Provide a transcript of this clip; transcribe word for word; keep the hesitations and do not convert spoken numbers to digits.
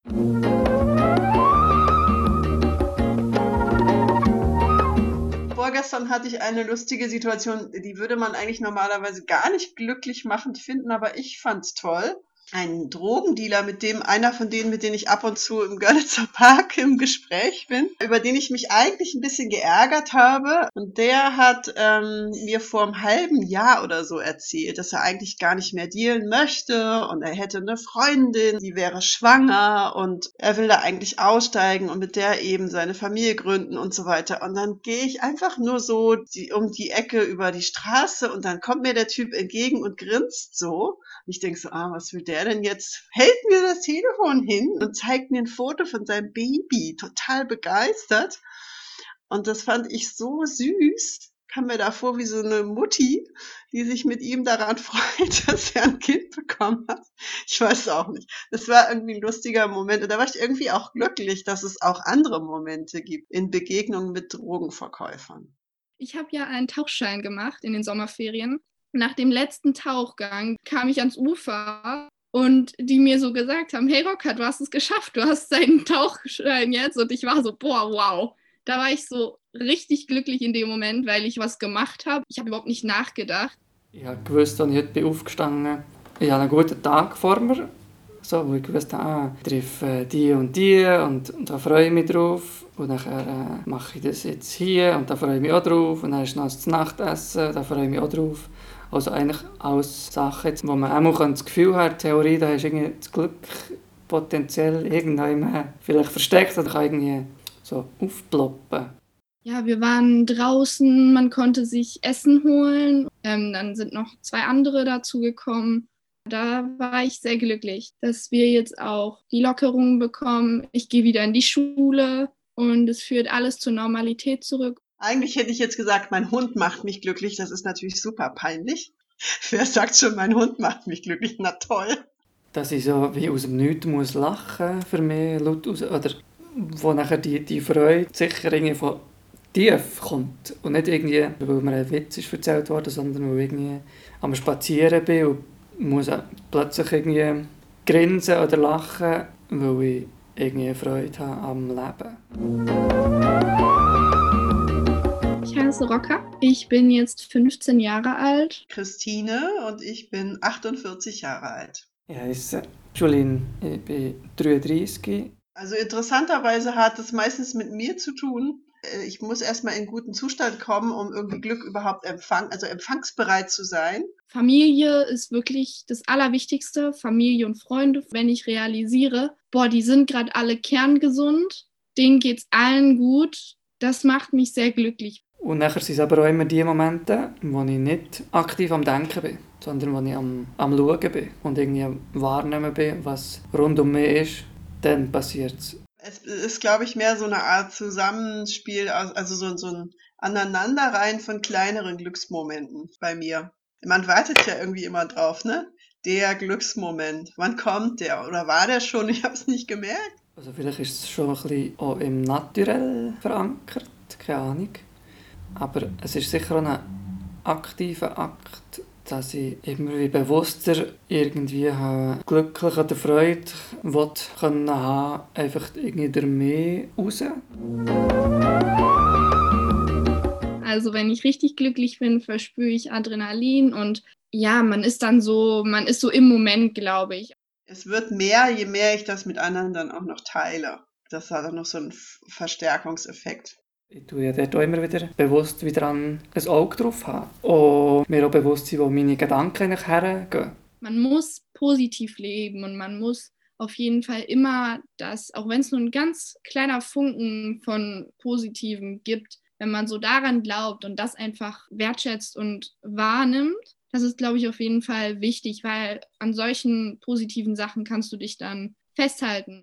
Vorgestern hatte ich eine lustige Situation, die würde man eigentlich normalerweise gar nicht glücklich machend finden, aber ich fand's toll. Ein Drogendealer, mit dem einer von denen, mit denen ich ab und zu im Görlitzer Park im Gespräch bin, über den ich mich eigentlich ein bisschen geärgert habe. Und der hat ähm, mir vor einem halben Jahr oder so erzählt, dass er eigentlich gar nicht mehr dealen möchte und er hätte eine Freundin, die wäre schwanger und er will da eigentlich aussteigen und mit der eben seine Familie gründen und so weiter. Und dann gehe ich einfach nur so die, um die Ecke über die Straße und dann kommt mir der Typ entgegen und grinst so. Ich denke so, ah, was will der denn jetzt? Hält mir das Telefon hin und zeigt mir ein Foto von seinem Baby, total begeistert. Und das fand ich so süß. Kam mir da vor wie so eine Mutti, die sich mit ihm daran freut, dass er ein Kind bekommen hat. Ich weiß auch nicht. Das war irgendwie ein lustiger Moment. Und da war ich irgendwie auch glücklich, dass es auch andere Momente gibt in Begegnungen mit Drogenverkäufern. Ich habe ja einen Tauchschein gemacht in den Sommerferien. Nach dem letzten Tauchgang kam ich ans Ufer und die mir so gesagt haben, hey Rocker, du hast es geschafft, du hast deinen Tauchschein jetzt. Und ich war so, boah, wow. Da war ich so richtig glücklich in dem Moment, weil ich was gemacht habe. Ich habe überhaupt nicht nachgedacht. Ich habe gewusst, als ich heute bin aufgestanden bin, ich habe einen guten Tag vor mir. So, wo ich gewusst habe, ah, ich treffe die und die und, und da freue ich mich drauf. Und dann äh, mache ich das jetzt hier und da freue ich mich auch drauf. Und dann ist noch das Nachtessen, da freue ich mich auch drauf. Also eigentlich alles Sachen, wo man auch das Gefühl hat, Theorie, da ist irgendwie das Glück potenziell irgendwann vielleicht versteckt oder kann irgendwie so aufploppen. Ja, wir waren draußen, man konnte sich Essen holen. Ähm, dann sind noch zwei andere dazu gekommen. Da war ich sehr glücklich, dass wir jetzt auch die Lockerungen bekommen. Ich gehe wieder in die Schule und es führt alles zur Normalität zurück. Eigentlich hätte ich jetzt gesagt, mein Hund macht mich glücklich. Das ist natürlich super peinlich. Wer sagt schon, mein Hund macht mich glücklich? Na toll. Dass ich so wie aus dem Nichts muss lachen für mich laut raus, oder wo nachher die, die Freude sicher irgendwie von tief kommt und nicht irgendwie, weil mir ein Witz ist erzählt worden, sondern weil ich irgendwie am Spazieren bin und muss plötzlich irgendwie grinsen oder lachen, weil ich irgendwie Freude habe am Leben. Ich heiße Rocker. Ich bin jetzt fünfzehn Jahre alt. Christine und ich bin achtundvierzig Jahre alt. Ich heiße Julien, ich bin dreiunddreißig. Also interessanterweise hat es meistens mit mir zu tun. Ich muss erstmal in guten Zustand kommen, um irgendwie Glück überhaupt empfangen, also empfangsbereit zu sein. Familie ist wirklich das Allerwichtigste, Familie und Freunde. Wenn ich realisiere, boah, die sind gerade alle kerngesund, denen geht's allen gut, das macht mich sehr glücklich. Und nachher sind es aber auch immer die Momente, wo ich nicht aktiv am Denken bin, sondern wo ich am, am Schauen bin und irgendwie wahrnehmen bin, was rund um mich ist, dann passiert es. Es ist, glaube ich, mehr so eine Art Zusammenspiel, also so, so ein Aneinanderreihen von kleineren Glücksmomenten bei mir. Man wartet ja irgendwie immer drauf, ne? Der Glücksmoment. Wann kommt der? Oder war der schon? Ich habe es nicht gemerkt. Also vielleicht ist es schon ein bisschen auch im Naturell verankert, keine Ahnung. Aber es ist sicher auch ein aktiver Akt, dass ich immer wie bewusster irgendwie habe, glücklich oder Freude will können haben, einfach irgendwie durch mich raus. Also wenn ich richtig glücklich bin, verspüre ich Adrenalin und ja, man ist dann so, man ist so im Moment, glaube ich. Es wird mehr, je mehr ich das mit anderen dann auch noch teile. Das hat dann noch so einen Verstärkungseffekt. Ich tue ja dort auch immer wieder bewusst wieder an ein Auge drauf haben. Und mir auch bewusst sein, wo meine Gedanken hergehen. Man muss positiv leben und man muss auf jeden Fall immer das, auch wenn es nur ein ganz kleiner Funken von Positiven gibt, wenn man so daran glaubt und das einfach wertschätzt und wahrnimmt, das ist, glaube ich, auf jeden Fall wichtig, weil an solchen positiven Sachen kannst du dich dann festhalten.